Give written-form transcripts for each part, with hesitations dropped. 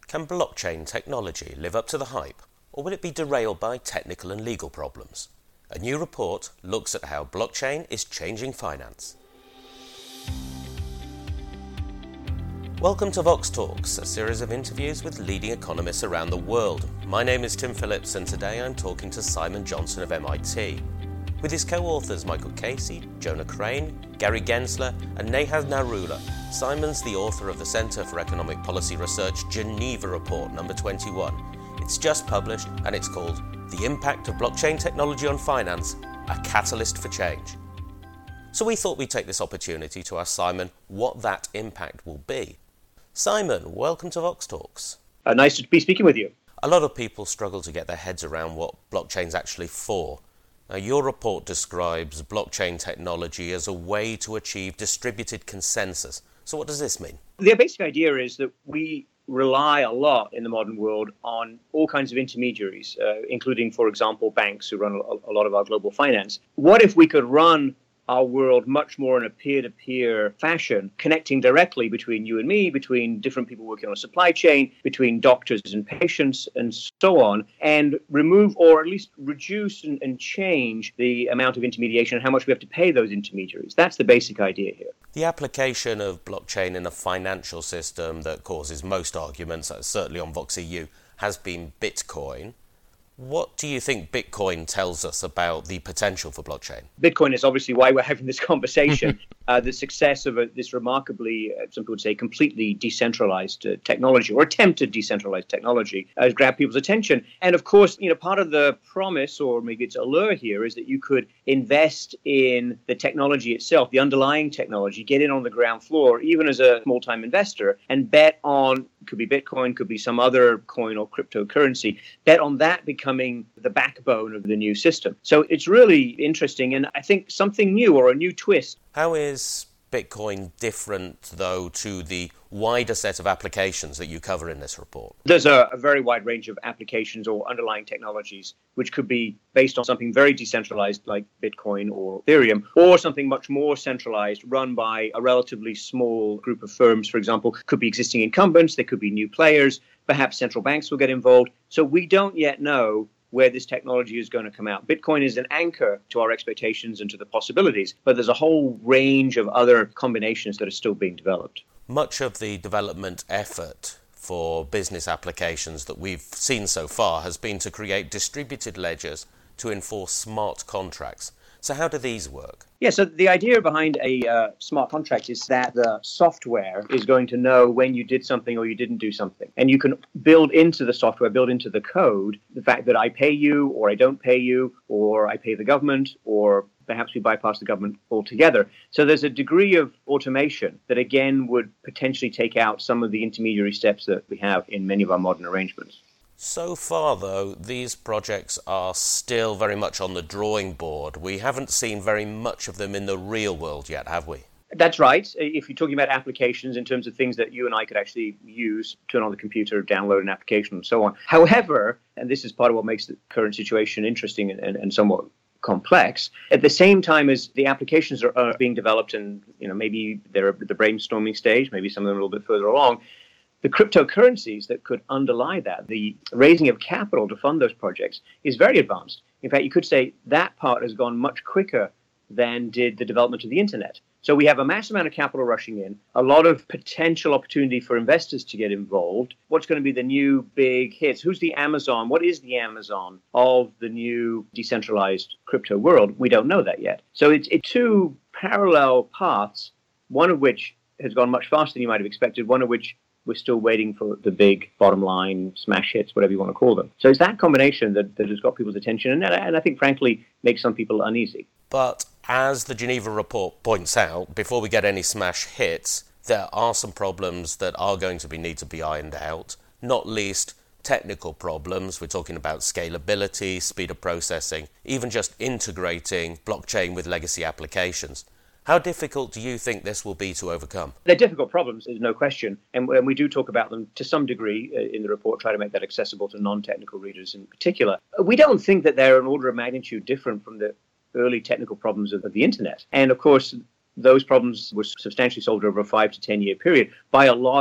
Can blockchain technology live up to the hype, or will it be derailed by technical and legal problems? A new report looks at how blockchain is changing finance. Welcome to Vox Talks, a series of interviews with leading economists around the world. My name is Tim Phillips, and today I'm talking to Simon Johnson of MIT. With his co-authors Michael Casey, Jonah Crane, Gary Gensler and Neha Narula, Simon's the author of the Centre for Economic Policy Research Geneva Report number 21. It's just published and it's called The Impact of Blockchain Technology on Finance, a Catalyst for Change. So we thought we'd take this opportunity to ask Simon what that impact will be. Simon, welcome to Vox Talks. Nice to be speaking with you. A lot of people struggle to get their heads around what blockchain's actually for. Now, your report describes blockchain technology as a way to achieve distributed consensus. So what does this mean? The basic idea is that we rely a lot in the modern world on all kinds of intermediaries, including, for example, banks who run a lot of our global finance. What if we could run our world much more in a peer-to-peer fashion, connecting directly between you and me, between different people working on a supply chain, between doctors and patients, and so on, and remove or at least reduce and change the amount of intermediation and how much we have to pay those intermediaries. That's the basic idea here. The application of blockchain in a financial system that causes most arguments, certainly on VoxEU, has been Bitcoin. What do you think Bitcoin tells us about the potential for blockchain? Bitcoin is obviously why we're having this conversation. The success of this remarkably, some people would say, completely decentralized technology or attempted decentralized technology has grabbed people's attention. And of course, part of the promise, or maybe its allure here, is that you could invest in the technology itself, the underlying technology, get in on the ground floor, even as a small-time investor, and bet on, could be Bitcoin, could be some other coin or cryptocurrency, bet on that becoming the backbone of the new system. So it's really interesting, and I think something new or a new twist. How is Bitcoin different, though, to the wider set of applications that you cover in this report? There's a very wide range of applications or underlying technologies, which could be based on something very decentralized like Bitcoin or Ethereum, or something much more centralized, run by a relatively small group of firms, for example. Could be existing incumbents, there could be new players, perhaps central banks will get involved. So we don't yet know where this technology is going to come out. Bitcoin is an anchor to our expectations and to the possibilities, but there's a whole range of other combinations that are still being developed. Much of the development effort for business applications that we've seen so far has been to create distributed ledgers to enforce smart contracts. So how do these work? Yeah, so the idea behind a smart contract is that the software is going to know when you did something or you didn't do something. And you can build into the software, build into the code, the fact that I pay you or I don't pay you, or I pay the government, or perhaps we bypass the government altogether. So there's a degree of automation that, again, would potentially take out some of the intermediary steps that we have in many of our modern arrangements. So far, though, these projects are still very much on the drawing board. We haven't seen very much of them in the real world yet, have we? That's right. If you're talking about applications in terms of things that you and I could actually use, turn on the computer, download an application, and so on. However, and this is part of what makes the current situation interesting and somewhat complex, at the same time as the applications are being developed and maybe they're at the brainstorming stage, maybe some of them are a little bit further along, the cryptocurrencies that could underlie that, the raising of capital to fund those projects, is very advanced. In fact, you could say that part has gone much quicker than did the development of the internet. So we have a massive amount of capital rushing in, a lot of potential opportunity for investors to get involved. What's going to be the new big hits? Who's the Amazon? What is the Amazon of the new decentralized crypto world? We don't know that yet. So it's two parallel paths, one of which has gone much faster than you might have expected, one of which we're still waiting for the big bottom line smash hits, whatever you want to call them. So it's that combination that has got people's attention and I think, frankly, makes some people uneasy. But as the Geneva report points out, before we get any smash hits, there are some problems that are going to need to be ironed out, not least technical problems. We're talking about scalability, speed of processing, even just integrating blockchain with legacy applications. How difficult do you think this will be to overcome? They're difficult problems, there's no question. And we do talk about them to some degree in the report, try to make that accessible to non-technical readers in particular. We don't think that they're an order of magnitude different from the early technical problems of the internet. And of course, those problems were substantially solved over a 5 to 10 year period by a lot of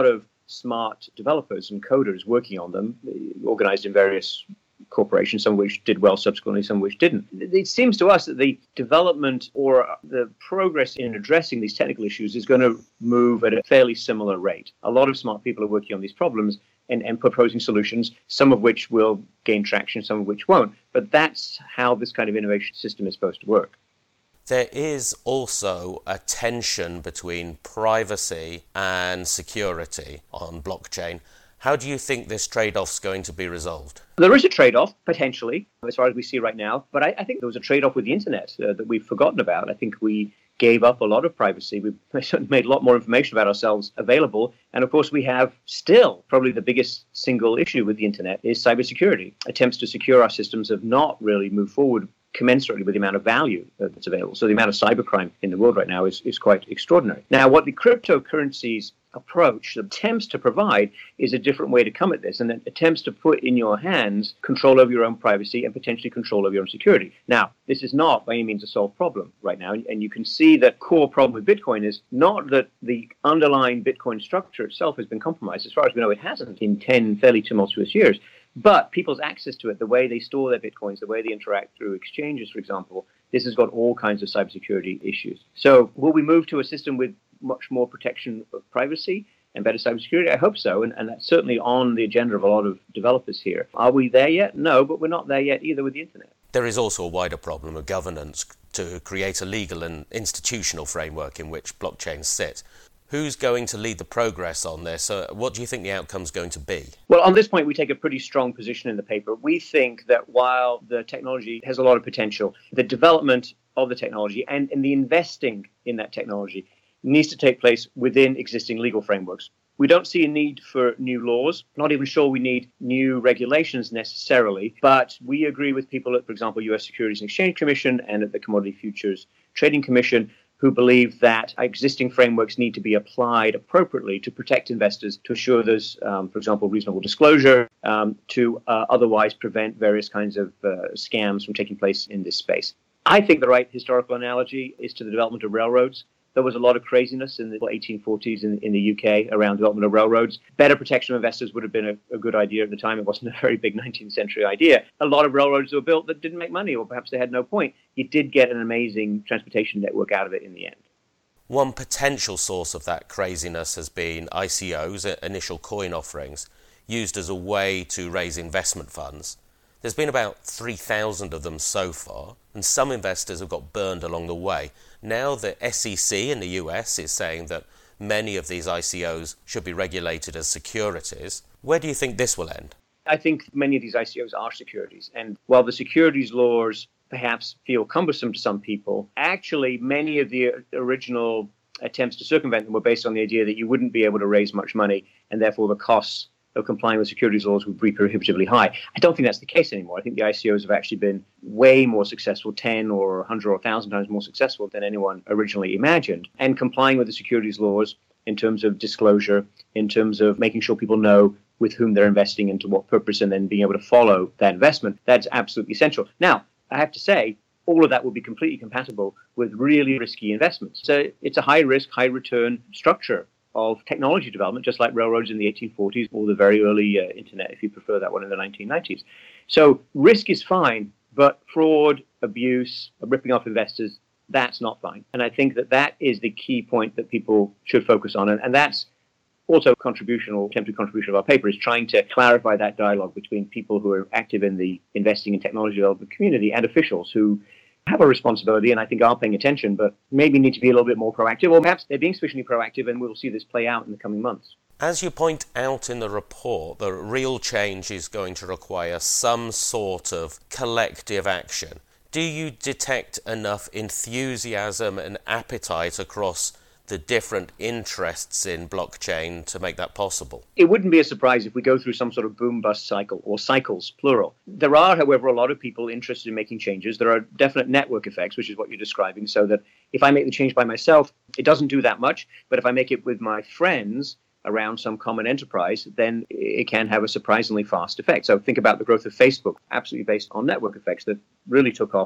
smart developers and coders working on them, organized in various corporations, some of which did well subsequently, some of which didn't. It seems to us that the development or the progress in addressing these technical issues is going to move at a fairly similar rate. A lot of smart people are working on these problems and proposing solutions, some of which will gain traction, some of which won't. But that's how this kind of innovation system is supposed to work. There is also a tension between privacy and security on blockchain. How do you think this trade-off is going to be resolved? There is a trade-off, potentially, as far as we see right now. But I think there was a trade-off with the internet that we've forgotten about. I think we gave up a lot of privacy. We certainly made a lot more information about ourselves available. And of course, we have still probably the biggest single issue with the internet is cybersecurity. Attempts to secure our systems have not really moved forward commensurately with the amount of value that's available. So the amount of cybercrime in the world right now is quite extraordinary. Now, what the cryptocurrencies approach attempts to provide is a different way to come at this, and it attempts to put in your hands control over your own privacy and potentially control over your own security. Now, this is not by any means a solved problem right now, and you can see that core problem with Bitcoin is not that the underlying Bitcoin structure itself has been compromised. As far as we know, it hasn't in 10 fairly tumultuous years. But people's access to it, the way they store their Bitcoins, the way they interact through exchanges, for example, this has got all kinds of cybersecurity issues. So will we move to a system with much more protection of privacy and better cybersecurity? I hope so, and that's certainly on the agenda of a lot of developers here. Are we there yet? No, but we're not there yet either with the internet. There is also a wider problem of governance to create a legal and institutional framework in which blockchains sit. Who's going to lead the progress on this? What do you think the outcome's going to be? Well, on this point, we take a pretty strong position in the paper. We think that while the technology has a lot of potential, the development of the technology and the investing in that technology needs to take place within existing legal frameworks. We don't see a need for new laws, not even sure we need new regulations necessarily, but we agree with people at, for example, U.S. Securities and Exchange Commission and at the Commodity Futures Trading Commission who believe that existing frameworks need to be applied appropriately to protect investors, to assure there's, for example, reasonable disclosure, to otherwise prevent various kinds of scams from taking place in this space. I think the right historical analogy is to the development of railroads. There was a lot of craziness in the 1840s in the UK around development of railroads. Better protection of investors would have been a good idea at the time. It wasn't a very big 19th century idea. A lot of railroads were built that didn't make money, or perhaps they had no point. You did get an amazing transportation network out of it in the end. One potential source of that craziness has been ICOs, initial coin offerings, used as a way to raise investment funds. There's been about 3,000 of them so far, and some investors have got burned along the way. Now the SEC in the US is saying that many of these ICOs should be regulated as securities. Where do you think this will end? I think many of these ICOs are securities. And while the securities laws perhaps feel cumbersome to some people, actually many of the original attempts to circumvent them were based on the idea that you wouldn't be able to raise much money, and therefore the costs of complying with securities laws would be prohibitively high. I don't think that's the case anymore. I think the ICOs have actually been way more successful, 10 or 100 or 1,000 times more successful than anyone originally imagined. And complying with the securities laws in terms of disclosure, in terms of making sure people know with whom they're investing and to what purpose, and then being able to follow that investment, that's absolutely essential. Now, I have to say, all of that will be completely compatible with really risky investments. So it's a high-risk, high-return structure of technology development, just like railroads in the 1840s or the very early internet, if you prefer that one, in the 1990s. So risk is fine, but fraud, abuse, ripping off investors, that's not fine. And I think that is the key point that people should focus on. And that's also attempted contribution of our paper, is trying to clarify that dialogue between people who are active in the investing in technology development community and officials who have a responsibility and I think are paying attention, but maybe need to be a little bit more proactive, or perhaps they're being sufficiently proactive and we'll see this play out in the coming months. As you point out in the report, the real change is going to require some sort of collective action. Do you detect enough enthusiasm and appetite across the different interests in blockchain to make that possible? It wouldn't be a surprise if we go through some sort of boom-bust cycle, or cycles, plural. There are, however, a lot of people interested in making changes. There are definite network effects, which is what you're describing, so that if I make the change by myself, it doesn't do that much. But if I make it with my friends around some common enterprise, then it can have a surprisingly fast effect. So think about the growth of Facebook, absolutely based on network effects that really took off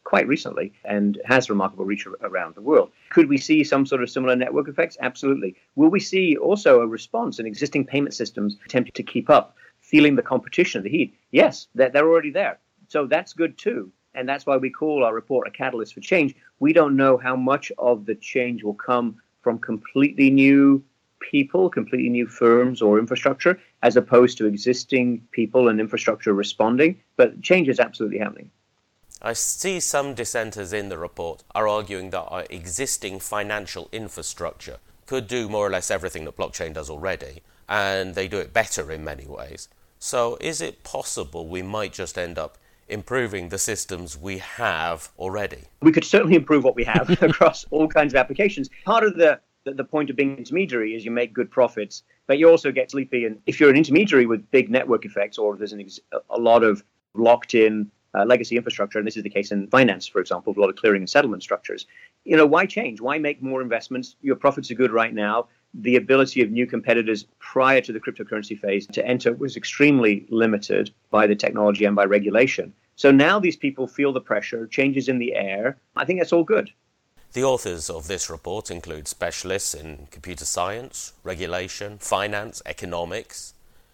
quite recently and has remarkable reach around the world. Could we see some sort of similar network effects? Absolutely. Will we see also a response in existing payment systems attempting to keep up, feeling the competition, the heat? Yes, they're already there. So that's good too. And that's why we call our report a catalyst for change. We don't know how much of the change will come from completely new people, completely new firms or infrastructure, as opposed to existing people and infrastructure responding. But change is absolutely happening. I see some dissenters in the report are arguing that our existing financial infrastructure could do more or less everything that blockchain does already, and they do it better in many ways. So is it possible we might just end up improving the systems we have already? We could certainly improve what we have across all kinds of applications. Part of the point of being an intermediary is you make good profits, but you also get sleepy. And if you're an intermediary with big network effects, or there's a lot of locked-in legacy infrastructure, and this is the case in finance, for example, a lot of clearing and settlement structures, why change? Why make more investments? Your profits are good right now. The ability of new competitors prior to the cryptocurrency phase to enter was extremely limited by the technology and by regulation. So now these people feel the pressure, changes in the air. I think that's all good. The authors of this report include specialists in computer science, regulation, finance, economics.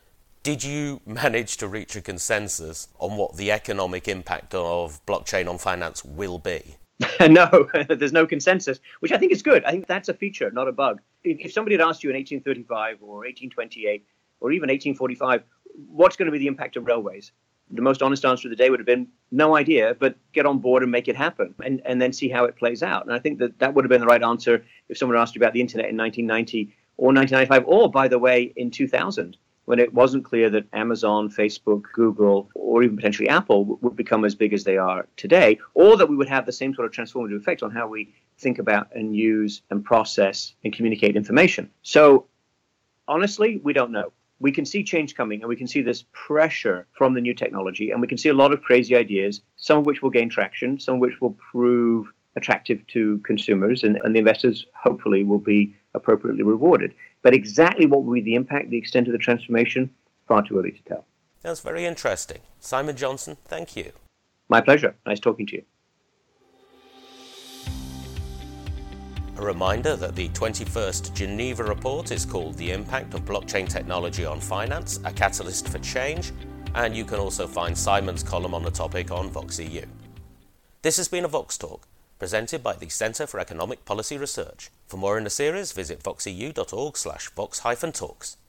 Did you manage to reach a consensus on what the economic impact of blockchain on finance will be? No, there's no consensus, which I think is good. I think that's a feature, not a bug. If somebody had asked you in 1835 or 1828 or even 1845, what's going to be the impact of railways? The most honest answer of the day would have been no idea, but get on board and make it happen and then see how it plays out. And I think that would have been the right answer if someone asked you about the internet in 1990 or 1995, or, by the way, in 2000, when it wasn't clear that Amazon, Facebook, Google, or even potentially Apple would become as big as they are today, or that we would have the same sort of transformative effect on how we think about and use and process and communicate information. So honestly, we don't know. We can see change coming, and we can see this pressure from the new technology, and we can see a lot of crazy ideas, some of which will gain traction, some of which will prove attractive to consumers, and the investors hopefully will be appropriately rewarded. But exactly what will be the impact, the extent of the transformation, far too early to tell. That's very interesting. Simon Johnson, thank you. My pleasure. Nice talking to you. A reminder that the 21st Geneva Report is called The Impact of Blockchain Technology on Finance, a Catalyst for Change, and you can also find Simon's column on the topic on VoxEU. This has been a Vox Talk, presented by the Centre for Economic Policy Research. For more in the series, visit voxeu.org/vox-talks.